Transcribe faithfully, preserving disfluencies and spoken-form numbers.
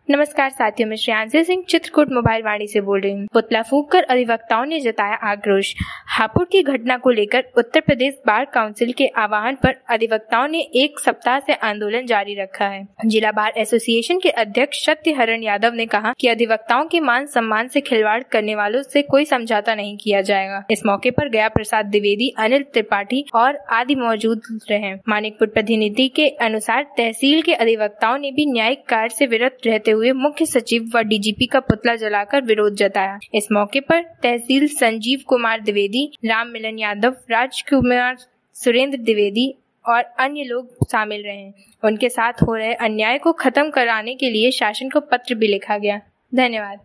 नमस्कार साथियों, मैं श्रेयांशी सिंह चित्रकूट मोबाइल वाणी से बोल रही हूँ। पुतला फूंककर अधिवक्ताओं ने जताया आक्रोश। हापुड़ की घटना को लेकर उत्तर प्रदेश बार काउंसिल के आह्वान पर अधिवक्ताओं ने एक सप्ताह से आंदोलन जारी रखा है। जिला बार एसोसिएशन के अध्यक्ष सत्यहरण यादव ने कहा कि अधिवक्ताओं के मान सम्मान से खिलवाड़ करने वालों से कोई समझौता नहीं किया जाएगा। इस मौके पर गया प्रसाद द्विवेदी, अनिल त्रिपाठी और आदि मौजूद रहे। मानिकपुर प्रतिनिधि के अनुसार तहसील के अधिवक्ताओं ने भी न्यायिक कार्य से विरत रहते हुए मुख्य सचिव व डीजीपी का पुतला जलाकर विरोध जताया। इस मौके पर तहसील संजीव कुमार द्विवेदी, राम मिलन यादव, राजकुमार, सुरेंद्र द्विवेदी और अन्य लोग शामिल रहे। उनके साथ हो रहे अन्याय को खत्म कराने के लिए शासन को पत्र भी लिखा गया। धन्यवाद।